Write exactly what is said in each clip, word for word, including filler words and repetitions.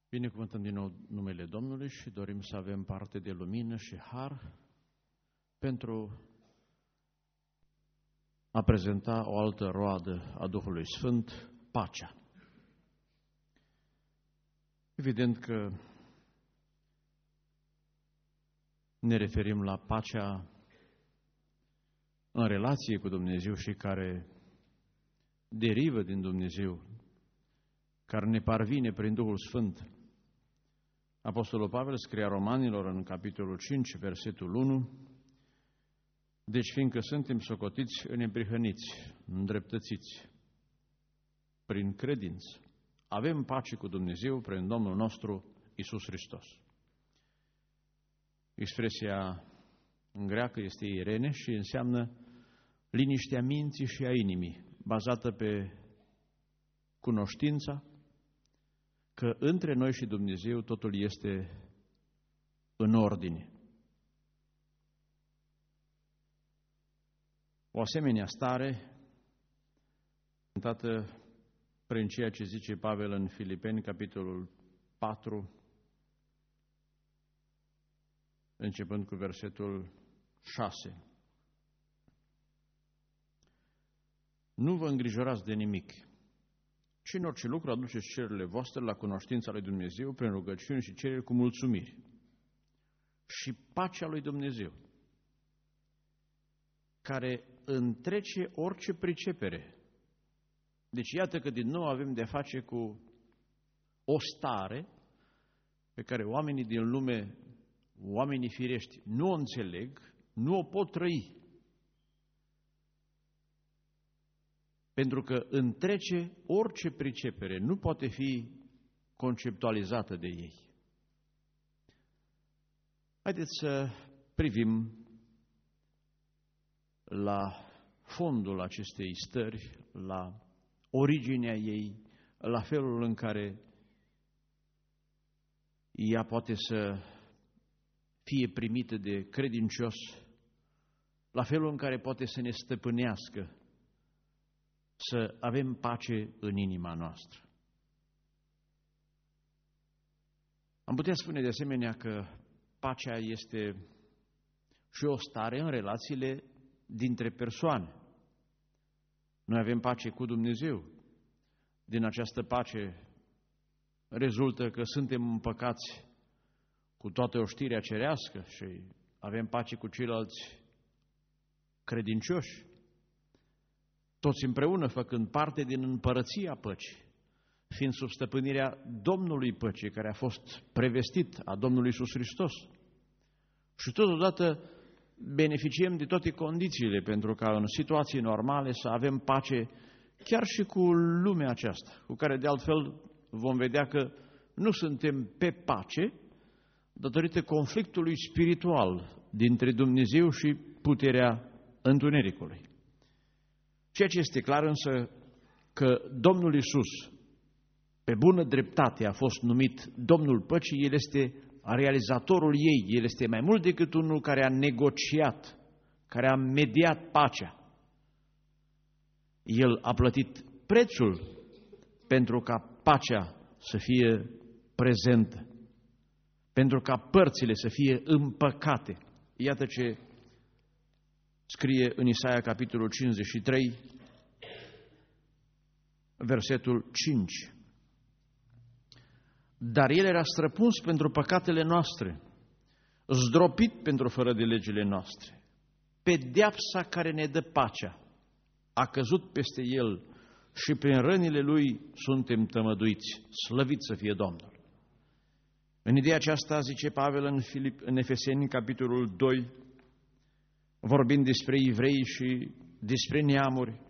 Binecuvântăm din nou numele Domnului și dorim să avem parte de lumină și har pentru a prezenta o altă roadă a Duhului Sfânt, pacea. Evident că ne referim la pacea în relație cu Dumnezeu și care derivă din Dumnezeu, care ne parvine prin Duhul Sfânt. Apostolul Pavel scria Romanilor în capitolul cinci, versetul unu: deci fiindcă suntem socotiți neprihăniți, îndreptățiți, prin credință, avem pace cu Dumnezeu prin Domnul nostru Iisus Hristos. Expresia în greacă este irene și înseamnă liniștea minții și a inimii, bazată pe cunoștința că între noi și Dumnezeu totul este în ordine. O asemenea stare, cântată prin ceea ce zice Pavel în Filipeni, capitolul patru, începând cu versetul șase. Nu vă îngrijorați de nimic, ci în orice lucru aduceți cererile voastre la cunoștința lui Dumnezeu prin rugăciuni și cereri cu mulțumiri. Și pacea lui Dumnezeu, care întrece orice pricepere. Deci iată că din nou avem de-a face cu o stare pe care oamenii din lume, oamenii firești, nu o înțeleg, nu o pot trăi. Pentru că întrece orice pricepere, nu poate fi conceptualizată de ei. Haideți să privim la fondul acestei stări, la originea ei, la felul în care ea poate să fie primită de credincios, la felul în care poate să ne stăpânească, să avem pace în inima noastră. Am putea spune de asemenea că pacea este și o stare în relațiile dintre persoane. Noi avem pace cu Dumnezeu. Din această pace rezultă că suntem împăcați cu toată oștirea cerească și avem pace cu ceilalți credincioși, toți împreună făcând parte din împărăția păcii, fiind sub stăpânirea Domnului păcii, care a fost prevestit a Domnului Iisus Hristos. Și totodată beneficiem de toate condițiile pentru ca în situații normale să avem pace chiar și cu lumea aceasta, cu care de altfel vom vedea că nu suntem pe pace datorită conflictului spiritual dintre Dumnezeu și puterea întunericului. Ceea ce este clar însă că Domnul Iisus, pe bună dreptate, a fost numit Domnul Păcii, El este realizatorul ei, El este mai mult decât unul care a negociat, care a mediat pacea. El a plătit prețul pentru ca pacea să fie prezentă, pentru ca părțile să fie împăcate. Iată ce scrie în Isaia, capitolul cincizeci și trei, versetul cinci. Dar El era străpuns pentru păcatele noastre, zdropit pentru fără de legile noastre. Pedeapsa care ne dă pacea a căzut peste El și prin rănile Lui suntem tămăduiți. Slăvit să fie Domnul! În ideea aceasta zice Pavel în, Filip, în Efeseni, capitolul doi, vorbind despre evrei și despre neamuri,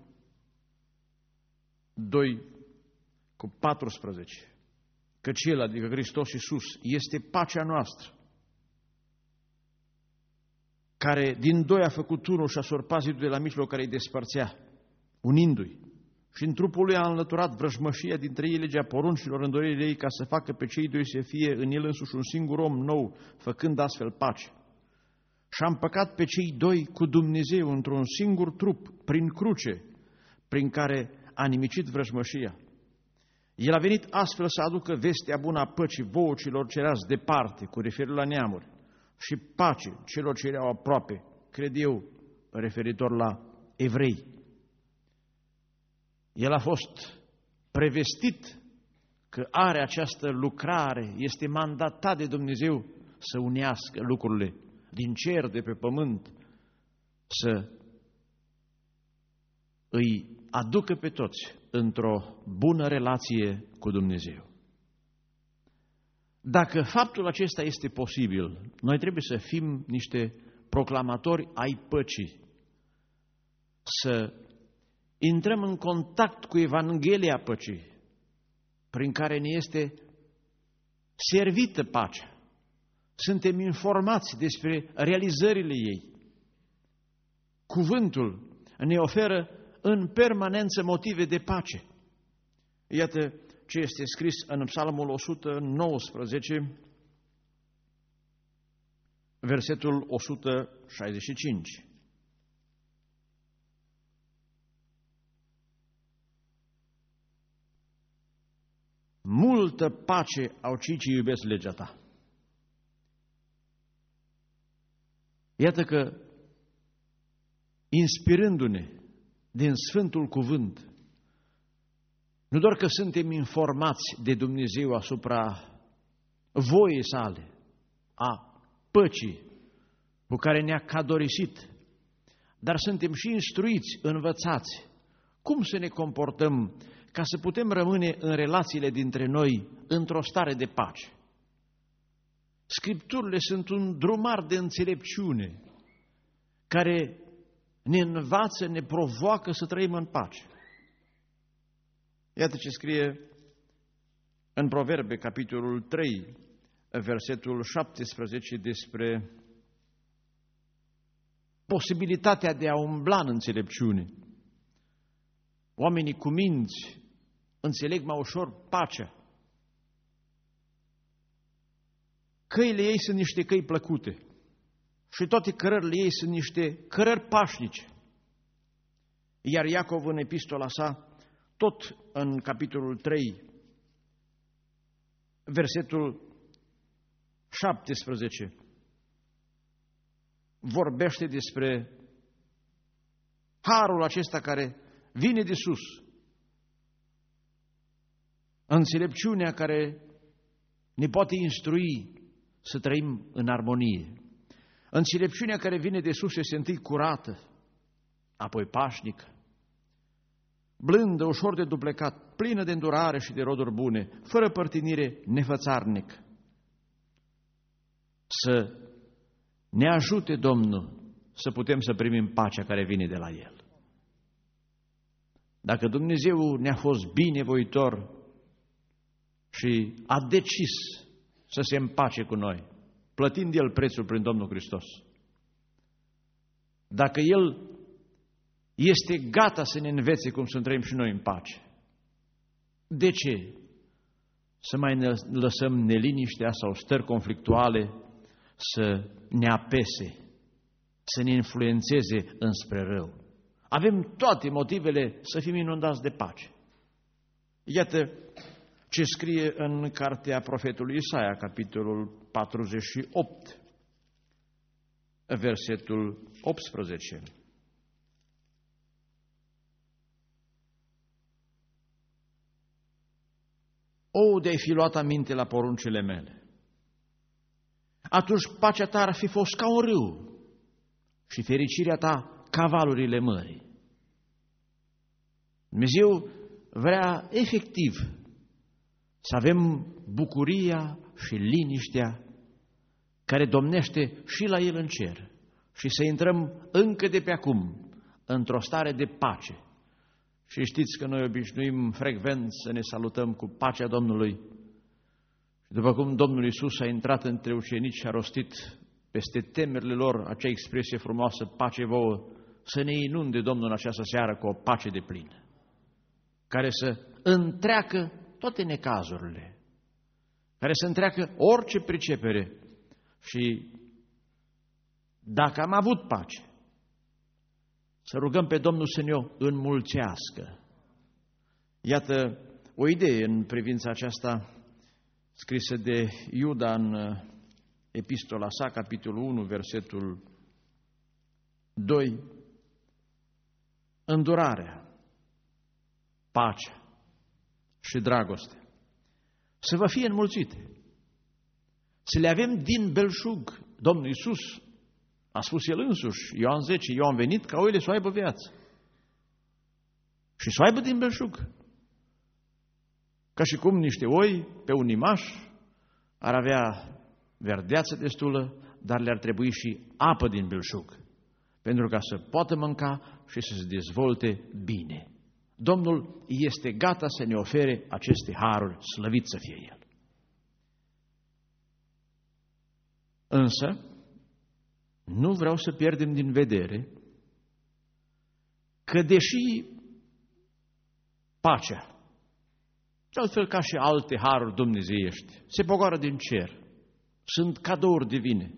doi cu paisprezece, căci El, adică Hristos Iisus, este pacea noastră, care din doi a făcut unul și a surpat zidul de la mijloc care îi despărțea, unindu-i, și în trupul Lui a înlăturat vrăjmășia dintre ei, legea poruncilor, îndoielile ei, ca să facă pe cei doi să fie în El însuși un singur om nou, făcând astfel pace. Și a împăcat pe cei doi cu Dumnezeu într-un singur trup, prin cruce, prin care a nimicit vrăjmășia. El a venit astfel să aducă vestea bună a păcii vouă celor ce erați departe, cu referire la neamuri, și pace celor ce erau aproape, cred eu, referitor la evrei. El a fost prevestit că are această lucrare, este mandatat de Dumnezeu să unească lucrurile din cer, de pe pământ, să îi aducă pe toți într-o bună relație cu Dumnezeu. Dacă faptul acesta este posibil, noi trebuie să fim niște proclamatori ai păcii, să intrăm în contact cu Evanghelia păcii, prin care ne este servită pacea. Suntem informați despre realizările ei. Cuvântul ne oferă în permanență motive de pace. Iată ce este scris în Psalmul o sută nouăsprezece, versetul o sută șaizeci și cinci. Multă pace au cei ce iubesc legea ta. Iată că, inspirându-ne din Sfântul Cuvânt, nu doar că suntem informați de Dumnezeu asupra voiei sale, a păcii cu care ne-a cadorisit, dar suntem și instruiți, învățați cum să ne comportăm ca să putem rămâne în relațiile dintre noi într-o stare de pace. Scripturile sunt un drumar de înțelepciune care ne învață, ne provoacă să trăim în pace. Iată ce scrie în Proverbe, capitolul trei, versetul șaptesprezece, despre posibilitatea de a umbla în înțelepciune. Oamenii cu minți înțeleg mai ușor pacea. Căile ei sunt niște căi plăcute și toate cărările ei sunt niște cărări pașnice. Iar Iacov, în epistola sa, tot în capitolul trei, versetul șaptesprezece, vorbește despre harul acesta care vine de sus, înțelepciunea care ne poate instrui să trăim în armonie. Înțelepciunea care vine de sus este întâi curată, apoi pașnică, blândă, ușor de duplecat, plină de îndurare și de roduri bune, fără părtinire, nefățarnică. Să ne ajute Domnul să putem să primim pacea care vine de la El. Dacă Dumnezeu ne-a fost binevoitor și a decis să se împace cu noi, plătind El prețul prin Domnul Hristos, dacă El este gata să ne învețe cum să trăim și noi în pace, de ce să mai ne lăsăm neliniștea sau stări conflictuale să ne apese, să ne influențeze înspre rău? Avem toate motivele să fim inundați de pace. Iată ce scrie în cartea profetului Isaia, capitolul patruzeci și opt, versetul optsprezece. O, de-ai fi luat aminte la poruncile mele, atunci pacea ta ar fi fost ca un râu și fericirea ta ca valurile mării. Dumnezeu vrea efectiv să avem bucuria și liniștea care domnește și la El în cer și să intrăm încă de pe acum într-o stare de pace. Și știți că noi obișnuim frecvent să ne salutăm cu pacea Domnului. Și după cum Domnul Iisus a intrat între ucenici și a rostit peste temerile lor acea expresie frumoasă, pace vouă, să ne inunde Domnul în această seară cu o pace deplină, care să întreacă toate necazurile, care să întreacă orice pricepere. Și dacă am avut pace, să rugăm pe Domnul să ne o înmulțească. Iată o idee în privința aceasta scrisă de Iuda în epistola sa, capitolul unu, versetul doi. Îndurarea, pacea și dragostea să vă fie înmulțite, să le avem din belșug. Domnul Iisus a spus El însuși, Ioan zece, eu am venit ca oile să o aibă viață și să o aibă din belșug. Ca și cum niște oi pe un imaș ar avea verdeață destulă, dar le-ar trebui și apă din belșug, pentru ca să poată mânca și să se dezvolte bine. Domnul este gata să ne ofere aceste haruri, slăvit să fie El. Însă, nu vreau să pierdem din vedere că deși pacea, de altfel ca și alte haruri dumnezeiești, se pogoară din cer, sunt cadouri divine,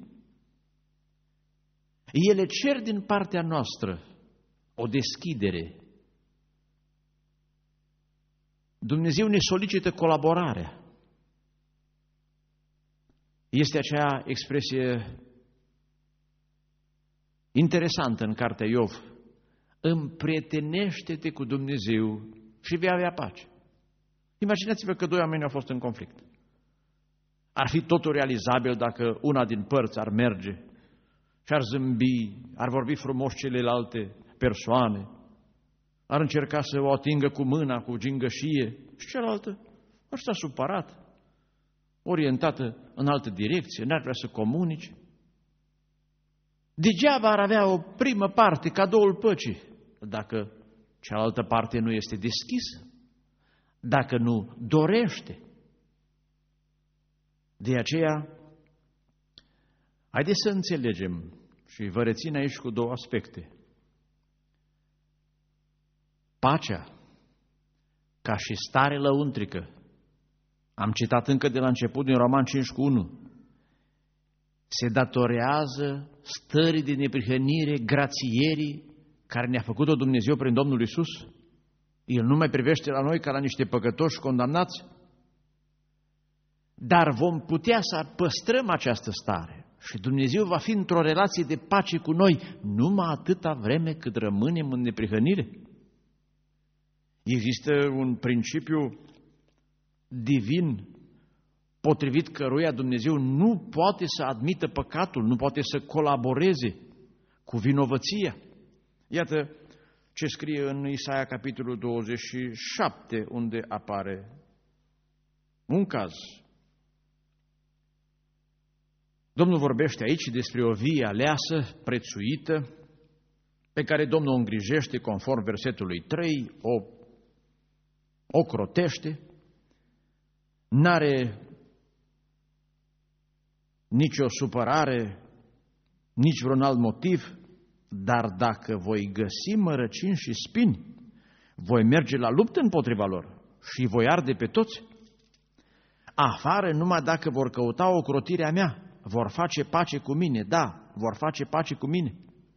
ele cer din partea noastră o deschidere. Dumnezeu ne solicită colaborarea. Este acea expresie interesantă în cartea Iov: împrietenește-te cu Dumnezeu și vei avea pace. Imaginați-vă că doi oameni au fost în conflict. Ar fi totul realizabil dacă una din părți ar merge și ar zâmbi, ar vorbi frumos celelalte persoane, ar încerca să o atingă cu mâna, cu gingășie, și cealaltă ar sta supărat, orientată în altă direcție, n-ar vrea să comunice. Degeaba ar avea o primă parte, cadoul păcii, dacă cealaltă parte nu este deschisă, dacă nu dorește. De aceea, haideți să înțelegem, și vă rețin aici cu două aspecte. Pacea, ca și stare lăuntrică, am citat încă de la început din Roman cinci cu unu, se datorează stării de neprihănire, grațierii care ne-a făcut-o Dumnezeu prin Domnul Iisus. El nu mai privește la noi ca la niște păcătoși condamnați, dar vom putea să păstrăm această stare și Dumnezeu va fi într-o relație de pace cu noi numai atâta vreme cât rămânem în neprihănire. Există un principiu divin potrivit căruia Dumnezeu nu poate să admită păcatul, nu poate să colaboreze cu vinovăția. Iată ce scrie în Isaia, capitolul douăzeci și șapte, unde apare un caz. Domnul vorbește aici despre o vie aleasă, prețuită, pe care Domnul o îngrijește conform versetului trei, o ocrotește, n-are nicio supărare, nici vreun alt motiv, dar dacă voi găsi mărăcini și spini, voi merge la luptă împotriva lor și voi arde pe toți. Afară, numai dacă vor căuta ocrotirea mea, vor face pace cu mine, da, vor face pace cu mine.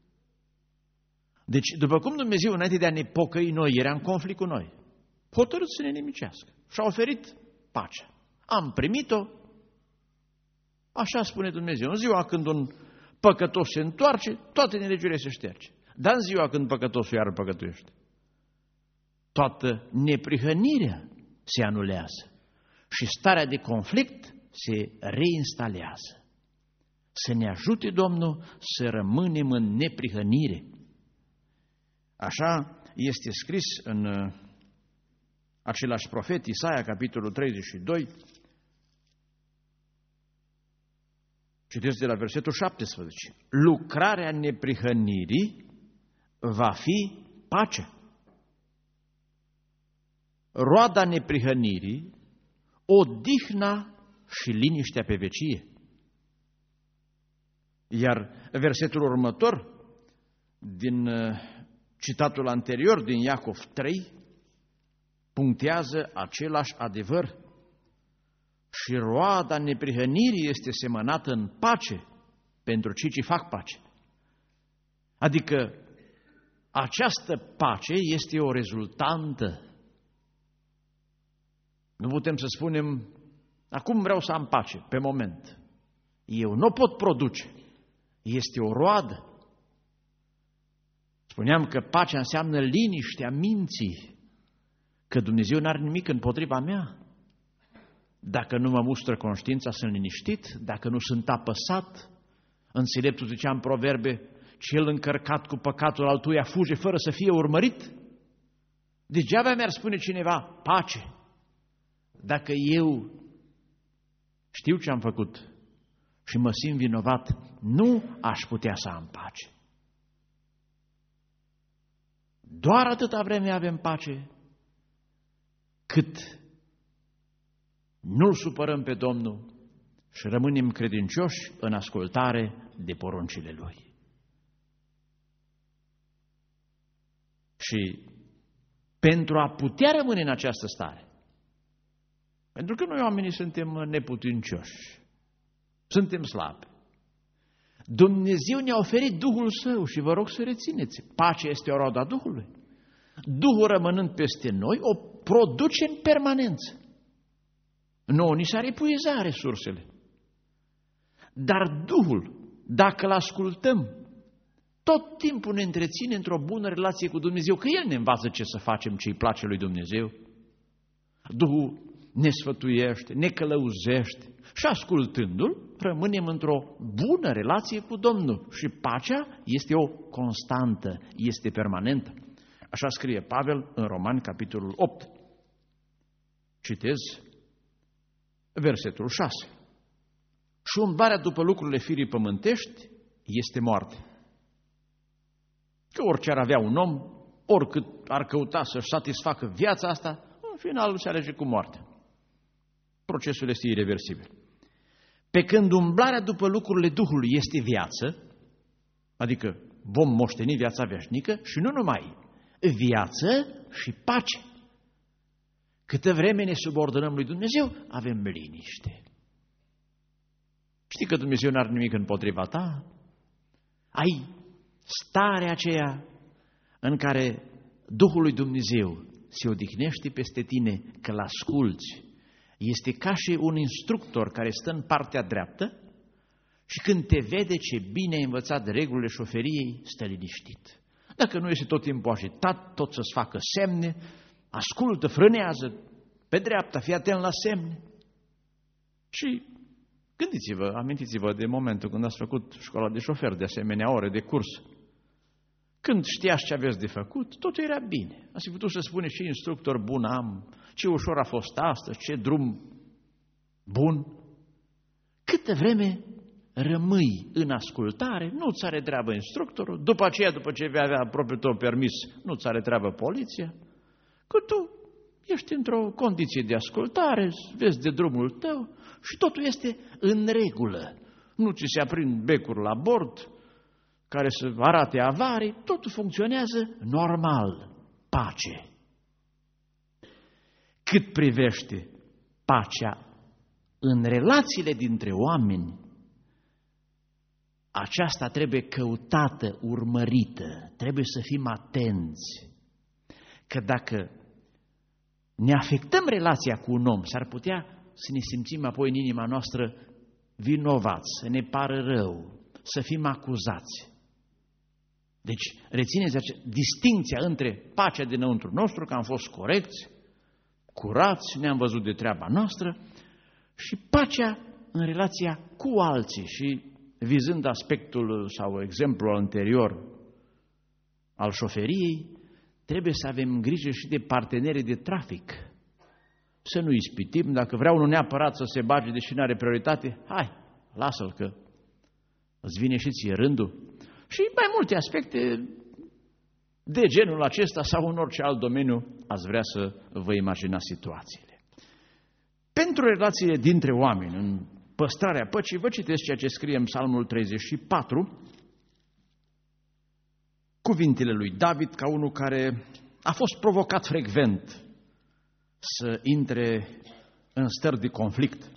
Deci, după cum Dumnezeu, înainte de a ne pocăi noi, era în conflict cu noi, hotărât să ne nimicească și a oferit pacea. Am primit-o, așa spune Dumnezeu. În ziua când un păcătos se întoarce, toate nelegiurile se șterge. Dar în ziua când păcătosul iară păcătuiește, toată neprihănirea se anulează și starea de conflict se reinstalează. Să ne ajute Domnul să rămânem în neprihănire. Așa este scris în același profet, Isaia, capitolul treizeci și doi, citesc de la versetul șaptesprezece. Lucrarea neprihănirii va fi pacea. Roada neprihănirii, odihna și liniștea pe vecie. Iar versetul următor, din citatul anterior, din Iacov trei, punctează același adevăr. Și roada neprihănirii este semănată în pace pentru cei ce fac pace. Adică această pace este o rezultantă Nu putem să spunem, acum vreau să am pace, pe moment. Eu nu pot produce. Este o roadă. Spuneam că pacea înseamnă liniștea minții, că Dumnezeu n-are nimic împotriva mea. Dacă nu mă mustră conștiința, sunt liniștit, dacă nu sunt apăsat, înțeleptul zicea în proverbe, cel încărcat cu păcatul altuia fuge fără să fie urmărit. Degeaba mi-ar spune cineva, pace, dacă eu știu ce am făcut și mă simt vinovat, nu aș putea să am pace. Doar atâta vreme avem pace, cât nu-L supărăm pe Domnul și rămânem credincioși în ascultare de poruncile Lui. Și pentru a putea rămâne în această stare, pentru că noi oamenii suntem neputincioși, suntem slabi, Dumnezeu ne-a oferit Duhul Său și vă rog să rețineți, pacea este o roadă a Duhului. Duhul rămânând peste noi, o produce în permanență. Nouă ni s-ar epuiza resursele. Dar Duhul, dacă îl ascultăm, tot timpul ne întreține într-o bună relație cu Dumnezeu, că El ne învață ce să facem, ce îi place lui Dumnezeu. Duhul ne sfătuiește, ne călăuzește și ascultându-L, rămânem într-o bună relație cu Domnul și pacea este o constantă, este permanentă. Așa scrie Pavel în Romani, capitolul opt. Citez versetul șase. Și umblarea după lucrurile firii pământești este moarte. Că orice ar avea un om, oricât ar căuta să-și satisfacă viața asta, în final se alege cu moartea. Procesul este ireversibil. Pe când umblarea după lucrurile Duhului este viață, adică vom moșteni viața veșnică și nu numai, viață și pace. Câtă vreme ne subordonăm lui Dumnezeu, avem liniște. Știi că Dumnezeu n-are nimic împotriva ta? Ai starea aceea în care Duhul lui Dumnezeu se odihnește peste tine, că l-asculți. Este ca și un instructor care stă în partea dreaptă și când te vede ce bine ai învățat regulile șoferiei, stă liniștit. Dacă nu este tot timpul agitat, tot să-ți facă semne, ascultă, frânează pe dreapta, fii atent la semne. Și gândiți-vă, amintiți-vă de momentul când ați făcut școala de șofer, de asemenea ore de curs. Când știați ce aveți de făcut, totul era bine. Ați putut să spuneți ce instructor bun am, ce ușor a fost astăzi, ce drum bun. Câtă vreme rămâi în ascultare, nu-ți are treabă instructorul, după aceea, după ce vei avea propriul tău permis, nu-ți are treabă poliția, că tu ești într-o condiție de ascultare, vezi de drumul tău și totul este în regulă. Nu ți se aprind becuri la bord care să arate avarii, totul funcționează normal, pace. Cât privește pacea în relațiile dintre oameni, aceasta trebuie căutată, urmărită, trebuie să fim atenți, că dacă ne afectăm relația cu un om, s-ar putea să ne simțim apoi în inima noastră vinovați, să ne pară rău, să fim acuzați. Deci, rețineți acea distinția între pacea dinăuntru nostru, că am fost corecți, curați, ne-am văzut de treaba noastră, și pacea în relația cu alții. Și vizând aspectul sau exemplul anterior al șoferiei, trebuie să avem grijă și de partenerii de trafic. Să nu ispitim, dacă vrea unul neapărat să se bage, deși nu are prioritate, hai, lasă-l că îți vine și ție rândul. Și mai multe aspecte de genul acesta sau în orice alt domeniu ați vrea să vă imaginați situațiile. Pentru relațiile dintre oameni, în păstrarea păcii, vă citesc ceea ce scrie în Psalmul treizeci și patru, cuvintele lui David, ca unul care a fost provocat frecvent să intre în stări de conflict.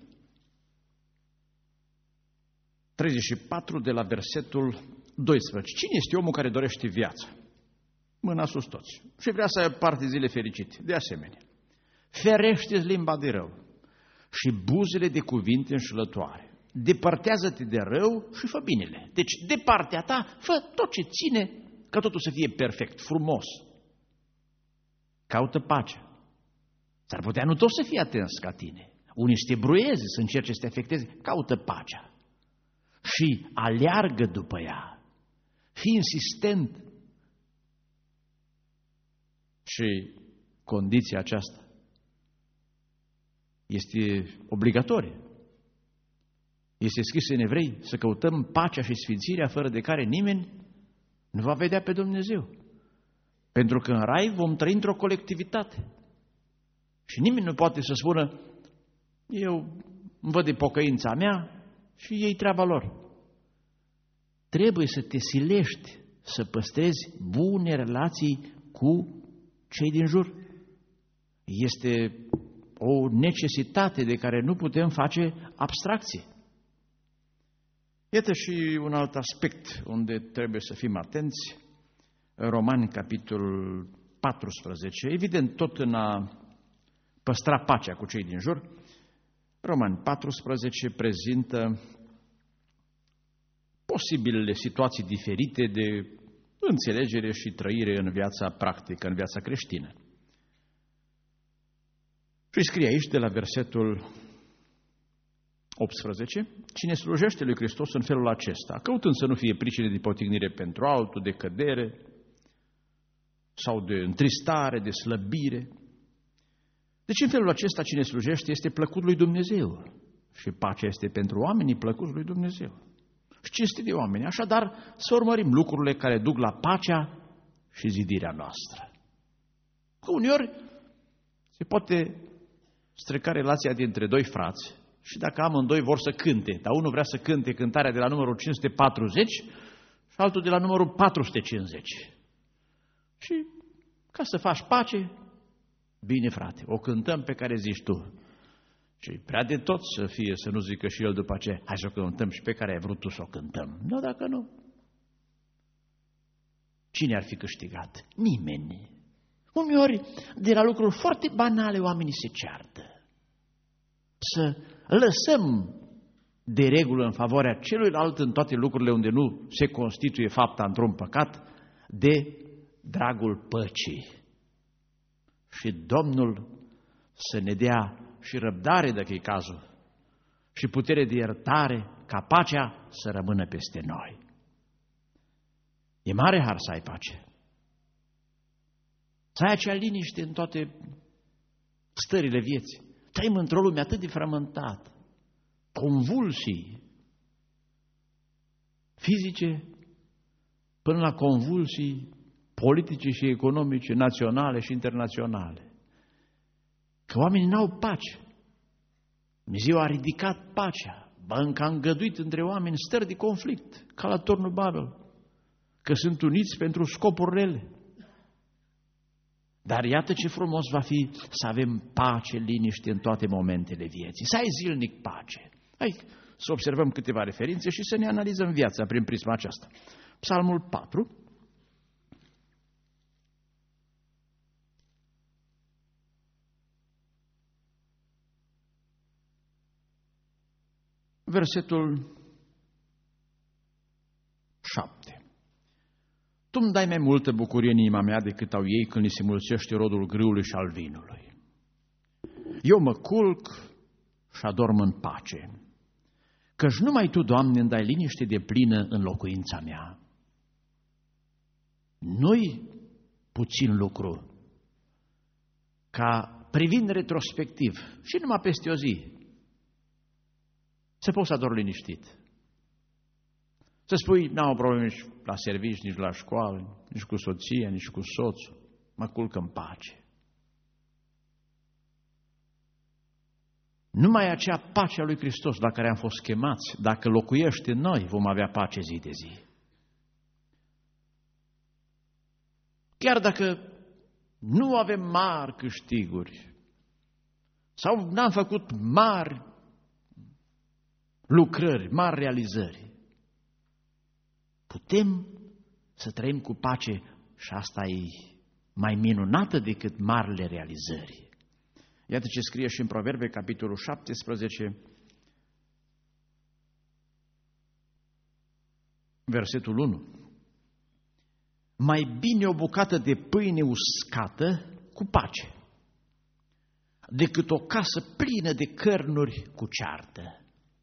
treizeci și patru de la versetul doisprezece. Cine este omul care dorește viața? Mâna sus toți. Și vrea să aibă parte zile fericite. De asemenea, ferește-ți limba de rău și buzele de cuvinte înșelătoare. Depărtează-te de rău și fă binele. Deci, de partea ta, fă tot ce ține ca totul să fie perfect, frumos. Caută pacea. S-ar putea nu toți să fie atenți ca tine. Unii să te bruieze, să încerce să te afecteze. Caută pacea. Și aleargă după ea. Fii insistent. Și condiția aceasta este obligatorie. Este scris în Evrei să căutăm pacea și sfințirea fără de care nimeni nu va vedea pe Dumnezeu. Pentru că în rai vom trăi într-o colectivitate. Și nimeni nu poate să spună, eu îmi văd de pocăința mea și ei treaba lor. Trebuie să te silești să păstrezi bune relații cu cei din jur. Este o necesitate de care nu putem face abstracție. Iată și un alt aspect unde trebuie să fim atenți. Romani, capitolul paisprezece, evident tot în a păstra pacea cu cei din jur. Romani paisprezece prezintă posibilele situații diferite de înțelegere și trăire în viața practică, în viața creștină. Și scrie aici de la versetul optsprezece, cine slujește lui Hristos în felul acesta, căutând să nu fie pricine de potignire pentru altul, de cădere sau de întristare, de slăbire. Deci în felul acesta cine slujește este plăcut lui Dumnezeu și pacea este pentru oamenii plăcuți lui Dumnezeu. Și cinste de oameni. Așadar, să urmărim lucrurile care duc la pacea și zidirea noastră. Că uneori se poate streca relația dintre doi frați și dacă amândoi vor să cânte, dar unul vrea să cânte cântarea de la numărul cinci sute patruzeci și altul de la numărul patru sute cincizeci. Și ca să faci pace, bine frate, o cântăm pe care zici tu. Și prea de tot să fie, să nu zică și el după aceea, hai să o cântăm și pe care ai vrut tu să o cântăm. Nu, dacă nu. Cine ar fi câștigat? Nimeni. Uneori, de la lucruri foarte banale, oamenii se ceartă. Să lăsăm de regulă în favoarea celuilalt în toate lucrurile unde nu se constituie fapta într-un păcat, de dragul păcii. Și Domnul să ne dea și răbdare, dacă e cazul, și putere de iertare, ca pacea să rămână peste noi. E mare har să ai pace. Să ai acea liniște în toate stările vieții. Trăim într-o lume atât de frământată, convulsii fizice până la convulsii politice și economice, naționale și internaționale. Că oamenii n-au pace. Dumnezeu a ridicat pacea, ba încă a îngăduit între oameni stări de conflict, ca la turnul Babel, că sunt uniți pentru scopuri rele. Dar iată ce frumos va fi să avem pace, liniște în toate momentele vieții, să ai zilnic pace. Hai să observăm câteva referințe și să ne analizăm viața prin prisma aceasta. Psalmul patru. Versetul șapte. Tu îmi dai mai multă bucurie în inima mea decât au ei când li se mulțește rodul grâului și al vinului. Eu mă culc și adorm în pace, căci numai Tu, Doamne, îmi dai liniște de plină în locuința mea. Nu-i puțin lucru ca privind retrospectiv și numai peste o zi să poți să ador liniștit. Să spui, n-am probleme nici la servici, nici la școală, nici cu soția, nici cu soțul. Mă culc în pace. Numai acea pace a lui Hristos la care am fost chemați, dacă locuiește în noi, vom avea pace zi de zi. Chiar dacă nu avem mari câștiguri sau n-am făcut mari lucrări, mari realizări, putem să trăim cu pace și asta e mai minunată decât marile realizări. Iată ce scrie și în Proverbe, capitolul șaptesprezece, versetul unu. Mai bine o bucată de pâine uscată cu pace, decât o casă plină de cărnuri cu ceartă.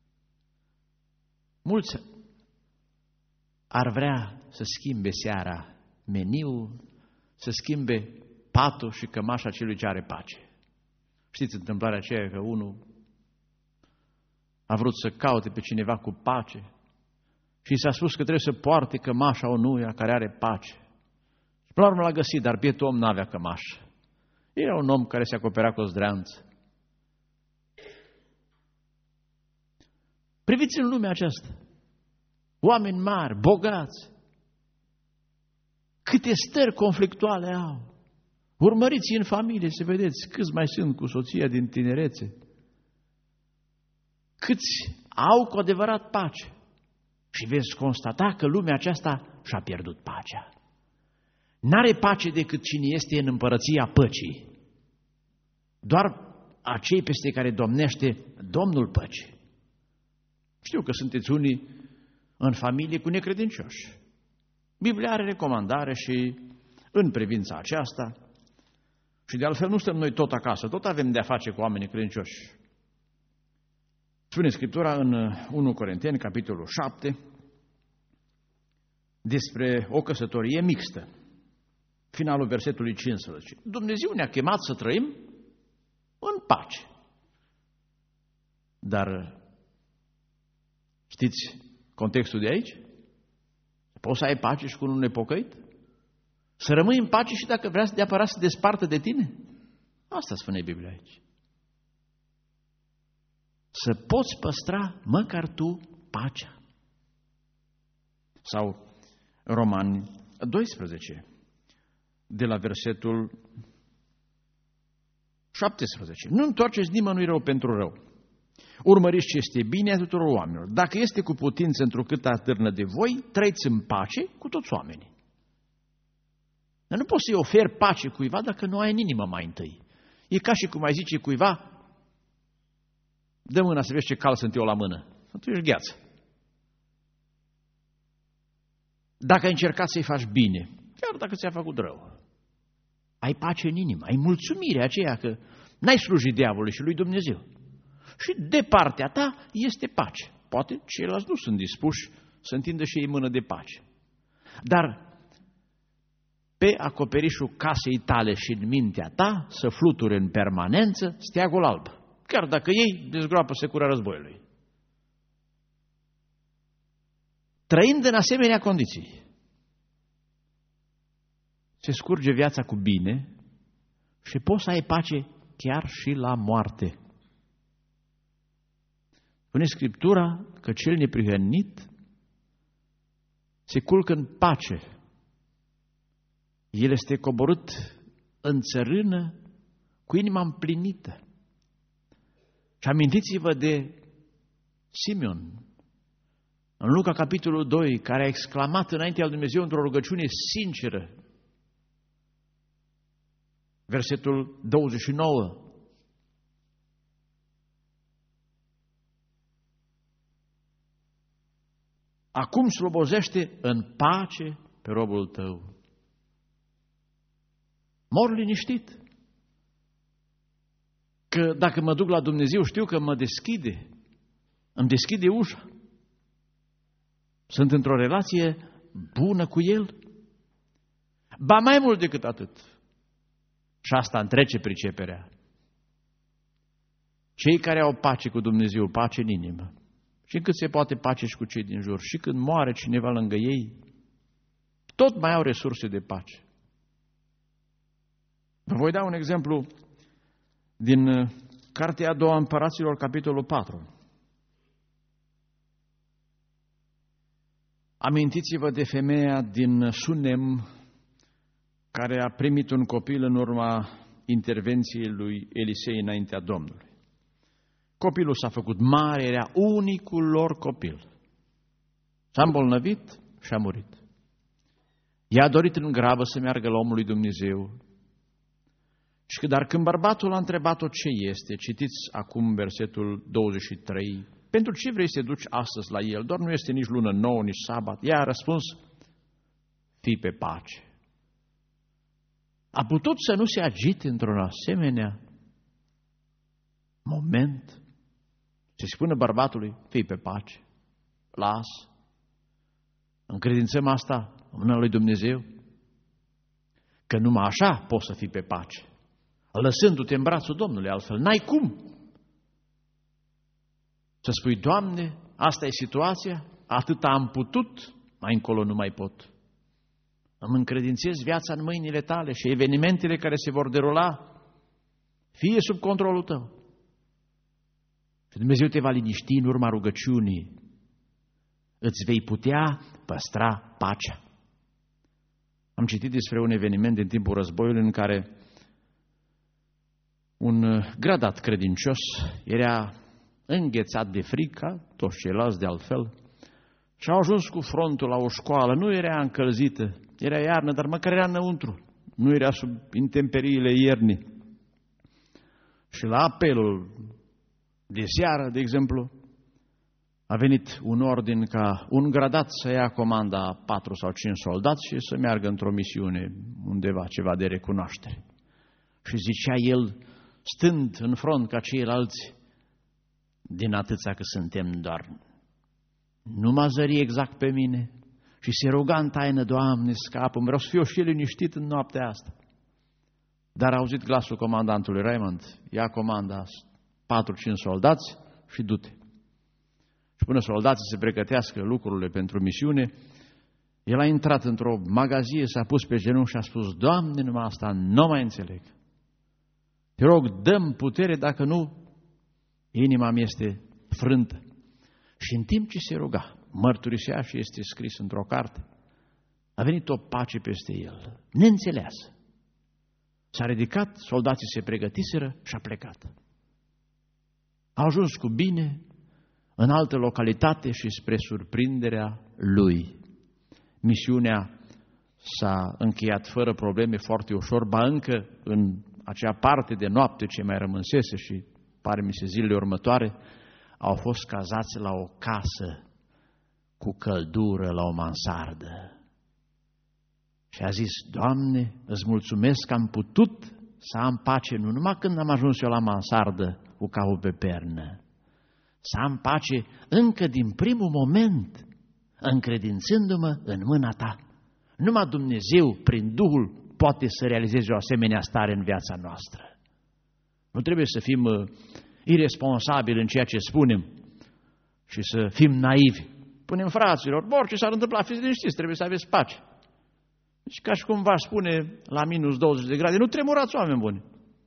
Mulți ar vrea să schimbe seara meniul, să schimbe patul și cămașa celui ce are pace. Știți întâmplarea aceea că unul a vrut să caute pe cineva cu pace și i s-a spus că trebuie să poarte cămașa unuia care are pace. Și până la urmă l-a găsit, dar bietul om n-avea cămașă. Era un om care se acopera cu o zdreanță. Priviți în lumea aceasta. Oameni mari, bogați. Câte stări conflictuale au. Urmăriți în familie să vedeți câți mai sunt cu soția din tinerețe. Câți au cu adevărat pace. Și veți constata că lumea aceasta și-a pierdut pacea. N-are pace decât cine este în împărăția păcii. Doar acei peste care domnește Domnul păcii. Știu că sunteți unii în familie cu necredincioși. Biblia are recomandare și în privința aceasta. Și de altfel nu stăm noi tot acasă, tot avem de-a face cu oamenii credincioși. Spune Scriptura în unu Corinteni, capitolul șapte, despre o căsătorie mixtă. Finalul versetului cincisprezece. Dumnezeu ne-a chemat să trăim în pace. Dar știți contextul de aici? Poți să ai pace și cu un nepocăit? Să rămâi în pace și dacă vrea neapărat să despartă de tine? Asta spune Biblia aici. Să poți păstra măcar tu pacea. Sau Romani doisprezece, de la versetul șaptesprezece. Nu întoarceți nimănui rău pentru rău. Urmăriți ce este bine a tuturor oamenilor. Dacă este cu putință întrucât atârnă de voi, trăiți în pace cu toți oamenii. Dar nu poți să-i oferi pace cuiva dacă nu ai în inimă mai întâi. E ca și cum ai zice cuiva, dă mâna să vezi ce cal sunt eu la mână. Tu ești gheață. Dacă ai încercat să-i faci bine, chiar dacă ți-a făcut rău, ai pace în inimă, ai mulțumire aceea că n-ai slujit diavolului și lui Dumnezeu. Și de partea ta este pace. Poate ceilalți nu sunt dispuși să întindă și ei mână de pace. Dar pe acoperișul casei tale și în mintea ta să fluture în permanență steagul alb. Chiar dacă ei dezgroapă secura războiului. Trăind în asemenea condiții, se scurge viața cu bine și poți să ai pace chiar și la moarte. Spune Scriptura că cel neprihănit se culcă în pace. El este coborât în țărână cu inima împlinită. Și amintiți-vă de Simeon, în Luca capitolul doi, care a exclamat înaintea lui Dumnezeu într-o rugăciune sinceră. Versetul douăzeci și nouă. Acum slobozește în pace pe robul tău. Mor liniștit. Că dacă mă duc la Dumnezeu, știu că mă deschide. Îmi deschide ușa. Sunt într-o relație bună cu El. Ba mai mult decât atât. Și asta întrece priceperea. Cei care au pace cu Dumnezeu, pace în inimă, și cât se poate pace și cu cei din jur, și când moare cineva lângă ei, tot mai au resurse de pace. Vă voi da un exemplu din Cartea a doua Împăraților, capitolul patru. Amintiți-vă de femeia din Sunem care a primit un copil în urma intervenției lui Elisei înaintea Domnului. Copilul s-a făcut mare, era unicul lor copil. S-a îmbolnăvit și a murit. Ea a dorit în grabă să meargă la omul lui Dumnezeu Și că, dar când bărbatul a întrebat-o ce este, citiți acum versetul douăzeci și trei, pentru ce vrei să te duci astăzi la el? Doar nu este nici lună nouă, nici sabat. Ea a răspuns, fii pe pace. A putut să nu se agite într-un asemenea moment? Se spune bărbatului, fii pe pace, las. Încredințăm asta în mâna lui Dumnezeu? Că numai așa poți să fii pe pace, lăsându-te în brațul Domnului, altfel n-ai cum să spui, Doamne, asta e situația, atât am putut, mai încolo nu mai pot. Îmi încredințez viața în mâinile tale și evenimentele care se vor derula fie sub controlul tău. Și Dumnezeu te va liniști în urma rugăciunii. Îți vei putea păstra pacea. Am citit despre un eveniment din timpul războiului în care un gradat credincios era înghețat de frică, toți ceilalți de altfel, și au ajuns cu frontul la o școală. Nu era încălzită, era iarnă, dar măcar era înăuntru. Nu era sub intemperiile iernii. Și la apelul de seară, de exemplu, a venit un ordin ca un gradat să ia comanda a patru sau cinci soldați și să meargă într-o misiune undeva, ceva de recunoaștere. Și zicea el, stând în front ca ceilalți, din atâția că suntem doar, nu m-a zări exact pe mine și se ruga în taină, Doamne, scapă, vreau să fiu și liniștit în noaptea asta. Dar a auzit glasul comandantului Raymond, ia comanda patru cinci soldați și du-te. Și până soldații se pregătească lucrurile pentru misiune, el a intrat într-o magazie, s-a pus pe genunchi și a spus, Doamne, numai asta nu mai înțeleg. Te rog, dă-mi putere, dacă nu, inima mi este frântă. Și în timp ce se ruga, mărturisea și este scris într-o carte, a venit o pace peste el, neînțeleasă. S-a ridicat, soldații se pregătiseră și a plecat. A ajuns cu bine în altă localitate și spre surprinderea lui. Misiunea s-a încheiat fără probleme, foarte ușor, ba încă în acea parte de noapte ce mai rămânsese și pare mi se zilele următoare, au fost cazați la o casă cu căldură, la o mansardă. Și a zis, Doamne, îți mulțumesc că am putut să am pace, nu numai când am ajuns eu la mansardă cu capul pe pernă, să am pace încă din primul moment, încredințându-mă în mâna ta. Numai Dumnezeu, prin Duhul, poate să realizeze o asemenea stare în viața noastră. Nu trebuie să fim uh, irresponsabili în ceea ce spunem și să fim naivi. Punem fraților, orice s-ar întâmpla, fiți liniștiți, trebuie să aveți pace. Deci ca și cum v-aș spune la minus douăzeci de grade, nu tremurați, oameni buni.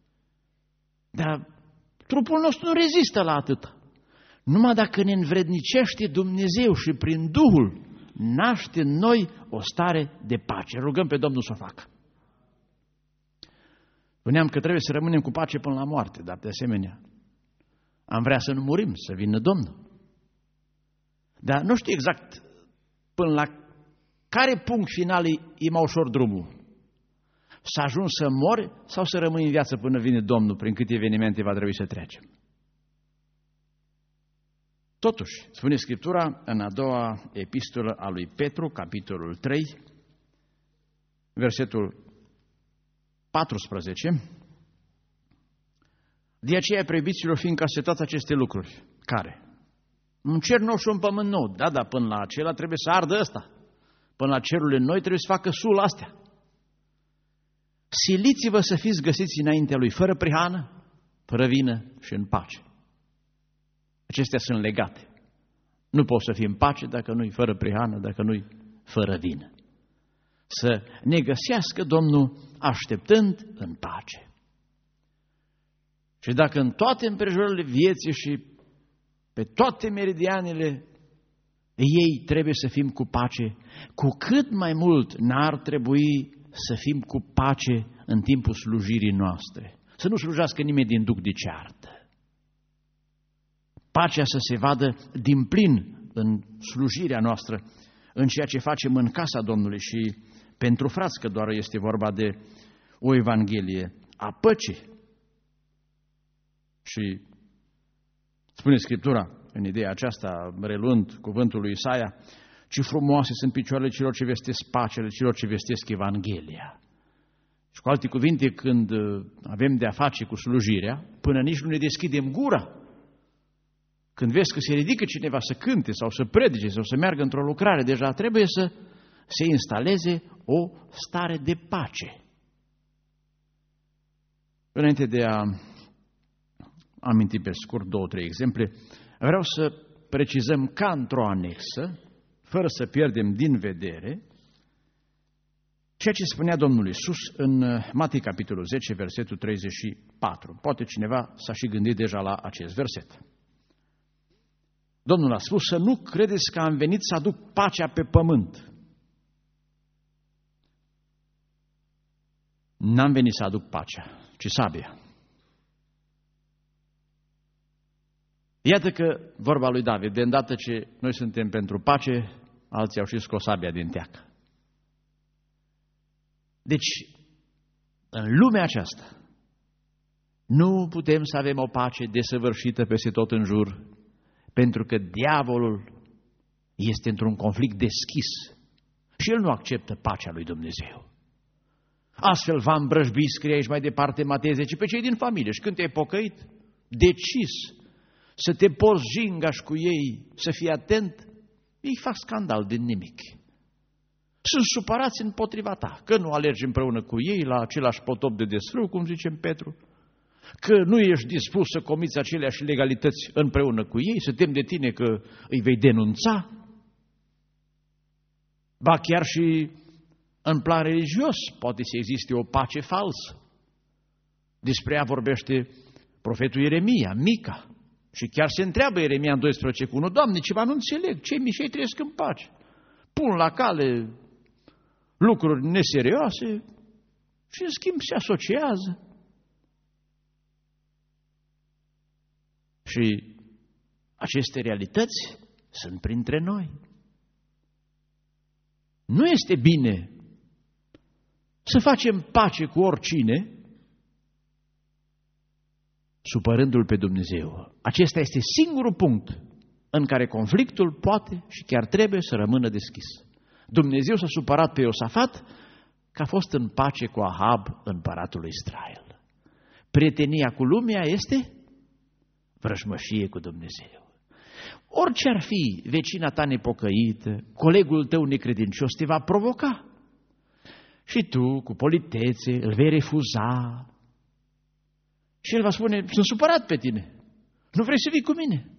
Dar trupul nostru nu rezistă la atât. Numai dacă ne învrednicește Dumnezeu și prin Duhul naște în noi o stare de pace. Rugăm pe Domnul să o facă. Spuneam că trebuie să rămânem cu pace până la moarte, dar de asemenea am vrea să nu murim, să vină Domnul. Dar nu știu exact până la care punct final e, e mai ușor drumul. Să ajungi să mori sau să rămâi în viață până vine Domnul, prin câte evenimente va trebui să trecem. Totuși, spune Scriptura în a doua epistolă a lui Petru, capitolul trei, versetul paisprezece, de aceea, preiubiților, fiindcă așteptați aceste lucruri, care? Un cer nou și un pământ nou, da, dar până la acela trebuie să ardă ăsta. Până la cerurile noi trebuie să facă sul astea. Siliți-vă să fiți găsiți înaintea lui, fără prihană, fără vină și în pace. Acestea sunt legate. Nu poți să fii în pace dacă nu-i fără prihană, dacă nu-i fără vină. Să ne găsească Domnul așteptând în pace. Și dacă în toate împrejurările vieții și pe toate meridianele ei trebuie să fim cu pace, cu cât mai mult n-ar trebui să fim cu pace în timpul slujirii noastre. Să nu slujească nimeni din duc de ceartă. Pacea să se vadă din plin în slujirea noastră, în ceea ce facem în casa Domnului și pentru frați, că doar este vorba de o evanghelie a păcii. Și spune Scriptura, în ideea aceasta, reluând cuvântul lui Isaia, ce frumoase sunt picioarele celor ce vestesc pacele, celor ce vestesc Evanghelia. Și cu alte cuvinte, când avem de-a face cu slujirea, până nici nu ne deschidem gura, când vezi că se ridică cineva să cânte sau să predice sau să meargă într-o lucrare, deja trebuie să se instaleze o stare de pace. Înainte de a aminti pe scurt două, trei exemple, vreau să precizăm ca într-o anexă, fără să pierdem din vedere, ceea ce spunea Domnul Iisus în Matei, capitolul zece, versetul treizeci și patru. Poate cineva s-a și gândit deja la acest verset. Domnul a spus să nu credeți că am venit să aduc pacea pe pământ. N-am venit să aduc pacea, ci sabia. Iată că vorba lui David, de îndată ce noi suntem pentru pace, alții au și scos sabia din teacă. Deci, în lumea aceasta, nu putem să avem o pace desăvârșită peste tot în jur, pentru că diavolul este într-un conflict deschis și el nu acceptă pacea lui Dumnezeu. Astfel va îmbrăjbi, scrie aici mai departe Matei zece, pe cei din familie. Și când te-ai pocăit, decis să te porți jingaș cu ei, să fii atent, ei fac scandal din nimic. Sunt supărați împotriva ta, că nu alergi împreună cu ei la același potop de desfrâu, cum zice Petru, că nu ești dispus să comiți aceleași legalități împreună cu ei, să temi de tine că îi vei denunța. Ba chiar și în plan religios poate să existe o pace falsă. Despre ea vorbește profetul Ieremia, Mica. Și chiar se întreabă Ieremia în doisprezece cu unu, Doamne, ceva nu înțeleg, cei mișei trăiesc în pace. Pun la cale lucruri neserioase și în schimb se asociază. Și aceste realități sunt printre noi. Nu este bine să facem pace cu oricine, supărându-L pe Dumnezeu. Acesta este singurul punct în care conflictul poate și chiar trebuie să rămână deschis. Dumnezeu s-a supărat pe Iosafat că a fost în pace cu Ahab, împăratul lui Israel. Prietenia cu lumea este vrăjmășie cu Dumnezeu. Orice ar fi vecina ta nepocăită, colegul tău necredincios te va provoca. Și tu, cu politețe, îl vei refuza. Și el va spune, sunt supărat pe tine. Nu vrei să vii cu mine?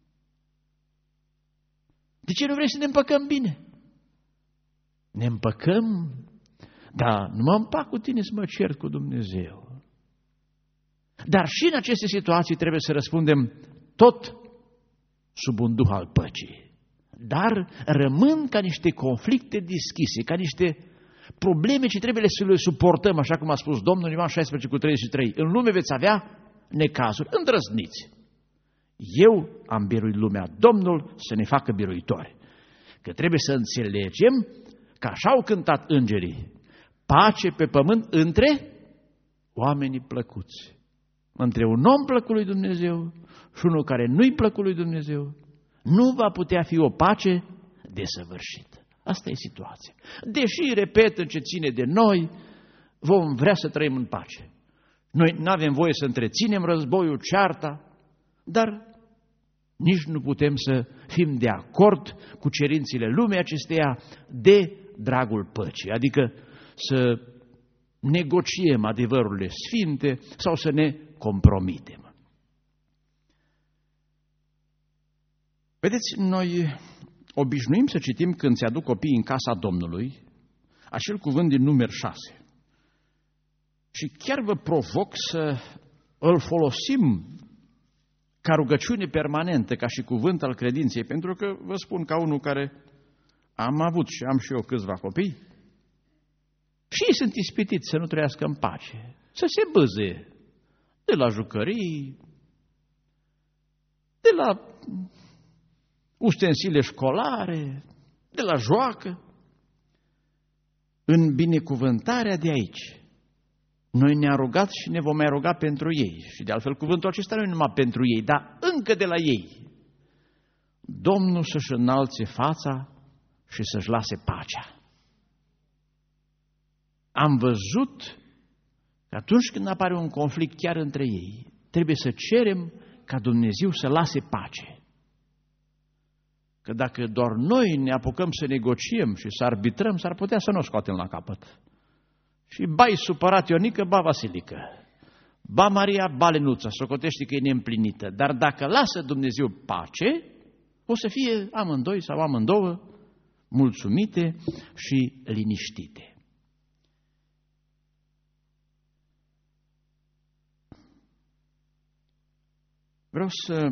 De ce nu vrei să ne împăcăm bine? Ne împăcăm, dar nu mă împac cu tine să mă cert cu Dumnezeu. Dar și în aceste situații trebuie să răspundem tot sub un duh al păcii. Dar rămân ca niște conflicte deschise, ca niște probleme ce trebuie să le suportăm, așa cum a spus Domnul Ioan șaisprezece cu treizeci și trei. În lume veți avea necazuri, îndrăzniți. Eu am biruit lumea, Domnul să ne facă biruitori. Că trebuie să înțelegem că așa au cântat îngerii, pace pe pământ între oamenii plăcuți. Între un om plăcut lui Dumnezeu și unul care nu-i plăcut lui Dumnezeu, nu va putea fi o pace desăvârșită. Asta e situația. Deși, repet, în ce ține de noi, vom vrea să trăim în pace. Noi nu avem voie să întreținem războiul, cearta, dar nici nu putem să fim de acord cu cerințele lumii acesteia de dragul păcii, adică să negociem adevărurile sfinte sau să ne compromitem. Vedeți, noi obișnuim să citim când se aduc copiii în casa Domnului, acel cuvânt din Numeri șase. Și chiar vă provoc să îl folosim ca rugăciune permanentă, ca și cuvânt al credinței, pentru că vă spun ca unul care am avut și am și eu câțiva copii, și ei sunt ispitiți să nu trăiască în pace, să se bâze de la jucării, de la ustensile școlare, de la joacă. În binecuvântarea de aici, Noi ne-a rugat și ne vom mai ruga pentru ei. Și de altfel cuvântul acesta nu e numai pentru ei, dar încă de la ei. Domnul să-și înalțe fața și să-și lase pacea. Am văzut că atunci când apare un conflict chiar între ei, trebuie să cerem ca Dumnezeu să lase pace. Că dacă doar noi ne apucăm să negociem și să arbitrăm, s-ar putea să nu o scoatem la capăt. Și bai supărat Ionică, ba Vasilică, ba Maria, ba Lenuța, socotește că e neîmplinită. Dar dacă lasă Dumnezeu pace, o să fie amândoi sau amândouă mulțumite și liniștite. Vreau să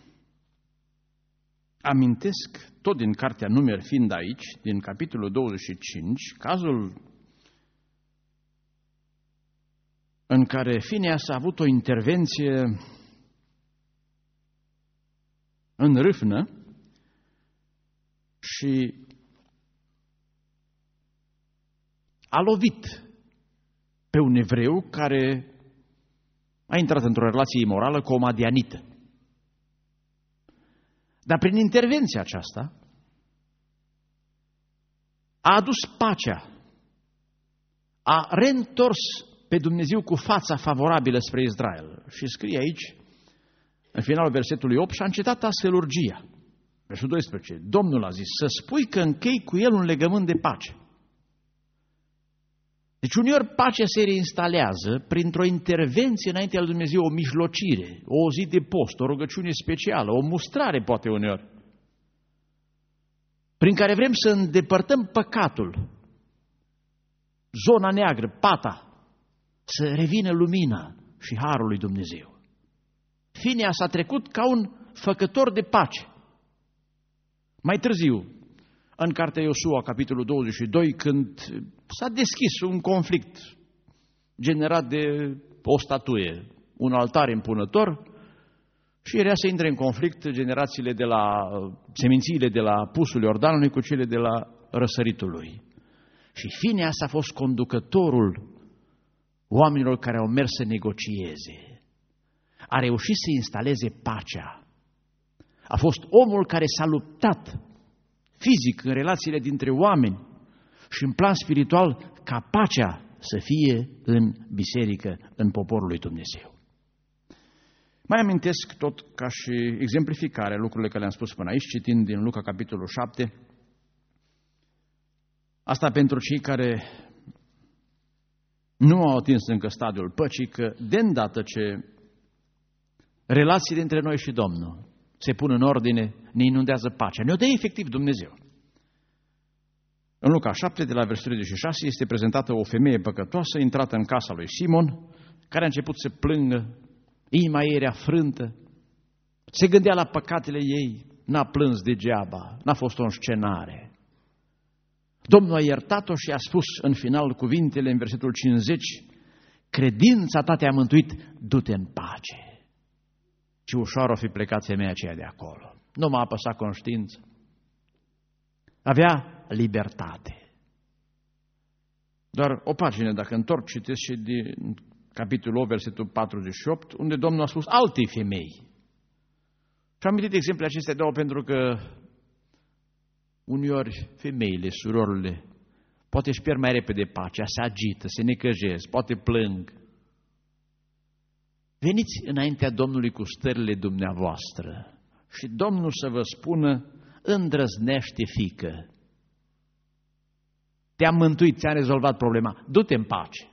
amintesc, tot din cartea Numeri fiind aici, din capitolul douăzeci și cinci, cazul în care Fineas a avut o intervenție în râvnă și a lovit pe un evreu care a intrat într-o relație imorală cu o madianită. Dar prin intervenția aceasta a adus pacea, a reîntors pe Dumnezeu cu fața favorabilă spre Israel. Și scrie aici, în finalul versetului opt, și a încetat astfel urgia. Versetul doisprezece. Domnul a zis, să spui că închei cu el un legământ de pace. Deci uneori pacea se reinstalează printr-o intervenție înaintea lui Dumnezeu, o mijlocire, o zi de post, o rugăciune specială, o mustrare poate uneori, prin care vrem să îndepărtăm păcatul, zona neagră, pata, să revină lumina și harul lui Dumnezeu. Fineas a trecut ca un făcător de pace. Mai târziu, în cartea Iosua, capitolul douăzeci și doi, când s-a deschis un conflict generat de o statuie, un altar impunător, și era să intre în conflict generațiile de la, semințiile de la pusul Iordanului cu cele de la răsăritul lui. Și Fineas a fost conducătorul oamenilor care au mers să negocieze. A reușit să instaleze pacea. A fost omul care s-a luptat fizic în relațiile dintre oameni și în plan spiritual ca pacea să fie în biserică, în poporul lui Dumnezeu. Mai amintesc tot ca și exemplificare lucrurile care le-am spus până aici, citind din Luca capitolul șapte. Asta pentru cei care nu au atins încă stadiul păcii, că de îndată ce relațiile între noi și Domnul se pun în ordine, ne inundează pacea. Ne-o dă efectiv Dumnezeu. În Luca șapte, de la versetul treizeci și șase, este prezentată o femeie păcătoasă intrată în casa lui Simon, care a început să plângă, inima ei era frântă, se gândea la păcatele ei, n-a plâns degeaba, n-a fost o scenare. Domnul a iertat-o și a spus în final cuvintele în versetul cincizeci, credința ta te-a mântuit, du-te în pace. Ce ușor o fi plecat femeia aceea de acolo. Nu m-a apăsat conștiință. Avea libertate. Doar o pagină, dacă întorc, citesc și din capitolul opt, versetul patruzeci și opt, unde Domnul a spus altei femei. Și am amintit exemplele acestea două pentru că uneori femeile, surorile, poate își pierd mai repede pacea, se agită, se necăjesc, poate plâng. Veniți înaintea Domnului cu stările dumneavoastră și Domnul să vă spună, îndrăznește, fiică. Te-am mântuit, ți-am rezolvat problema, du-te în pace.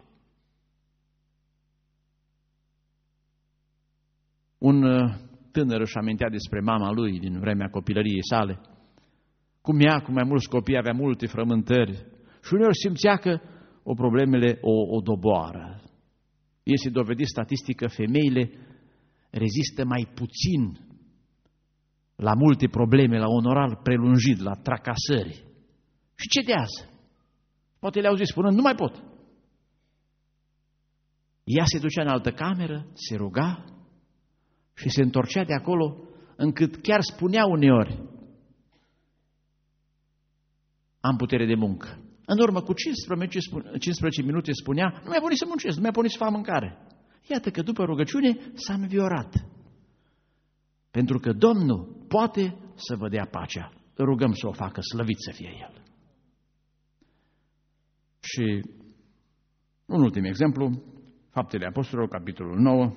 Un tânăr își amintea despre mama lui din vremea copilăriei sale. Cum ea, cu mai mulți copii, avea multe frământări și uneori simțea că o problemele o, o doboară. Este dovedit statistic că femeile rezistă mai puțin la multe probleme, la un oral prelungit, la tracasări și cedează. Poate le-au zis spunând, nu mai pot. Ea se ducea în altă cameră, se ruga și se întorcea de acolo, încât chiar spunea uneori, am putere de muncă, În urmă cu cincisprezece, cincisprezece minute spunea, nu mi-a pornit să muncesc, nu mi-a pornit să fac mâncare. Iată că după rugăciune s-a înviorat. Pentru că Domnul poate să vă dea pacea. Rugăm să o facă, slăvit să fie El. Și un ultim exemplu, Faptele Apostolilor, capitolul nouă.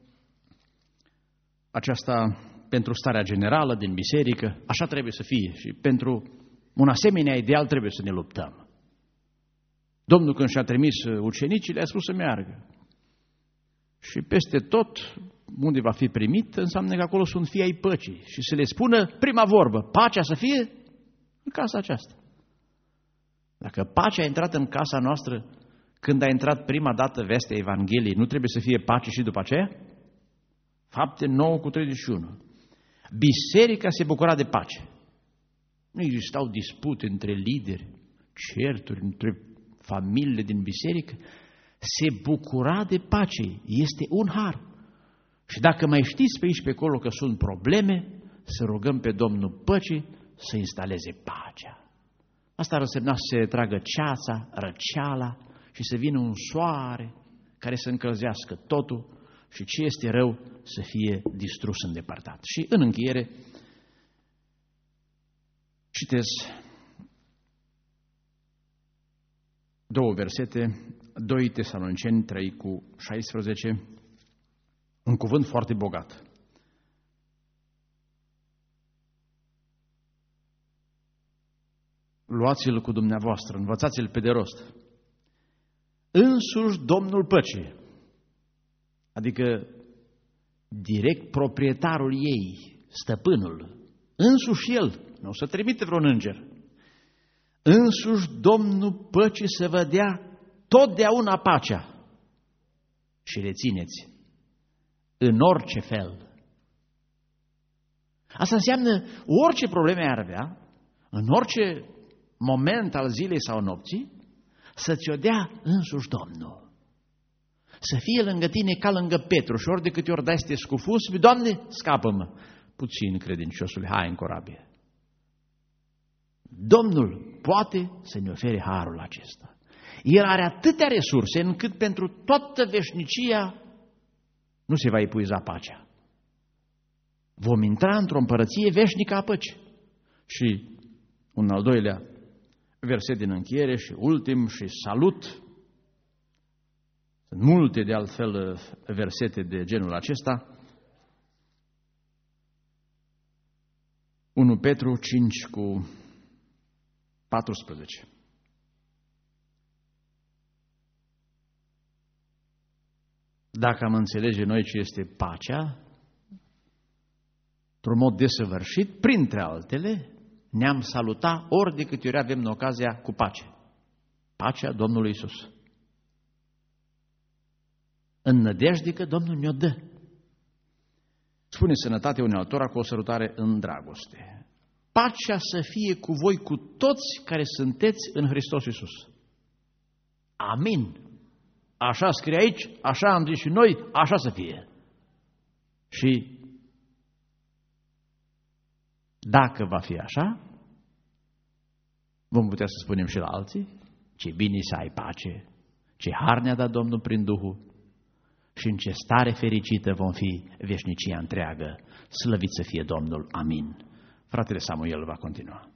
Aceasta pentru starea generală din biserică, așa trebuie să fie și pentru un asemenea ideal trebuie să ne luptăm. Domnul când și-a trimis ucenicii le-a spus să meargă. Și peste tot, unde va fi primit, înseamnă că acolo sunt fii ai păcii. Și să le spună prima vorbă, pacea să fie în casa aceasta. Dacă pacea a intrat în casa noastră, când a intrat prima dată vestea Evangheliei, nu trebuie să fie pace și după aceea? Fapte nouă cu treizeci și unu. Biserica se bucura de pace. Nu existau dispute între lideri, certuri între familiile din biserică. Se bucura de pace. Este un har. Și dacă mai știți pe aici pe acolo că sunt probleme, să rugăm pe Domnul păcii să instaleze pacea. Asta ar însemna să se tragă ceața, răceala și să vină un soare care să încălzească totul și ce este rău să fie distrus, îndepărtat. Și în încheiere citez două versete, doi Tesaloniceni trei cu șaisprezece, un cuvânt foarte bogat. Luați-l cu dumneavoastră, învățați-l pe de rost. Însuși Domnul păcii, adică direct proprietarul ei, stăpânul, însuși El, nu o să trimite vreun înger, însuși Domnul păcii să vă dea totdeauna pacea și rețineți în orice fel. Asta înseamnă orice probleme ar avea, în orice moment al zilei sau nopții, să ți-o dea însuși Domnul. Să fie lângă tine ca lângă Petru și ori de câte ori dai să te scufunzi, Doamne, scapă-mă, puțin credinciosule, hai în corabie. Domnul poate să ne ofere harul acesta. El are atâtea resurse încât pentru toată veșnicia nu se va epuiza pacea. Vom intra într-o împărăție veșnică a păcii. Și un al doilea verset din încheiere și ultim și salut. Sunt multe de altfel versete de genul acesta. unu Petru cinci cu paisprezece. Dacă am înțelege noi ce este pacea, într-un mod desăvârșit, printre altele, ne-am salutat ori de câte ori avem ocazia cu pace. Pacea Domnului Iisus. În nădejde că Domnul ne-o dă. Spune sănătate unei altora cu o sărutare în dragoste. Pacea să fie cu voi cu toți care sunteți în Hristos Iisus. Amin. Așa scrie aici, așa am zis și noi, așa să fie. Și dacă va fi așa, vom putea să spunem și la alții, ce bine să ai pace, ce har ne-a dat Domnul prin Duhul și în ce stare fericită vom fi veșnicia întreagă. Slăvit să fie Domnul. Amin. Fratele Samuel va continua.